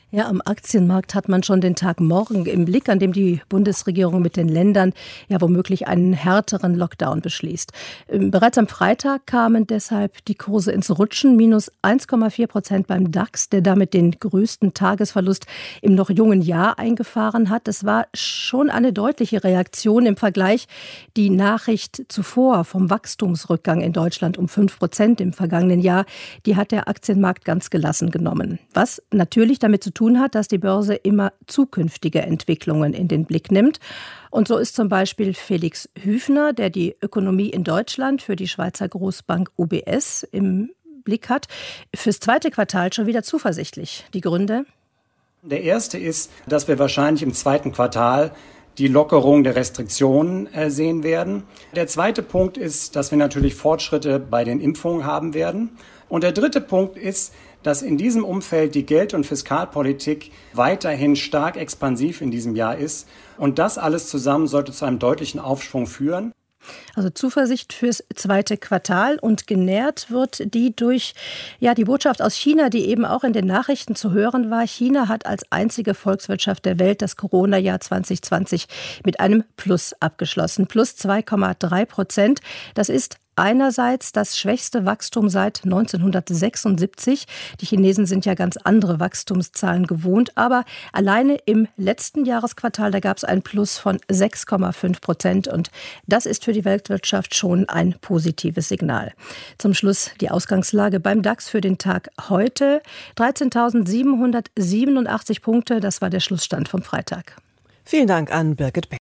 Ja, am Aktienmarkt hat man schon den Tag morgen im Blick, an dem die Bundesregierung mit den Ländern ja womöglich einen härteren Lockdown beschließt. Bereits am Freitag kamen deshalb die Kurse ins Rutschen, minus 1,4% beim DAX, der damit den größten Tagesverlust im noch jungen Jahr eingefahren hat. Es war schon eine deutliche Reaktion im Vergleich. Die Nachricht zuvor vom Wachstumsrückgang in Deutschland um 5% im vergangenen Jahr, die hat der Aktienmarkt ganz gelassen genommen. Was natürlich damit zu tun hat, dass die Börse immer zukünftige Entwicklungen in den Blick nimmt. Und so ist zum Beispiel Felix Hüfner, der die Ökonomie in Deutschland für die Schweizer Großbank UBS im Blick hat, fürs zweite Quartal schon wieder zuversichtlich. Die Gründe? Der erste ist, dass wir wahrscheinlich im zweiten Quartal die Lockerung der Restriktionen sehen werden. Der zweite Punkt ist, dass wir natürlich Fortschritte bei den Impfungen haben werden. Und der dritte Punkt ist, dass in diesem Umfeld die Geld- und Fiskalpolitik weiterhin stark expansiv in diesem Jahr ist. Und das alles zusammen sollte zu einem deutlichen Aufschwung führen. Also Zuversicht fürs zweite Quartal, und genährt wird die durch die Botschaft aus China, die eben auch in den Nachrichten zu hören war. China hat als einzige Volkswirtschaft der Welt das Corona-Jahr 2020 mit einem Plus abgeschlossen. Plus 2,3%. Das ist einerseits das schwächste Wachstum seit 1976. Die Chinesen sind ja ganz andere Wachstumszahlen gewohnt. Aber alleine im letzten Jahresquartal, da gab es ein Plus von 6,5%. Und das ist für die Weltwirtschaft schon ein positives Signal. Zum Schluss die Ausgangslage beim DAX für den Tag heute. 13.787 Punkte, das war der Schlussstand vom Freitag. Vielen Dank an Birgit Beck.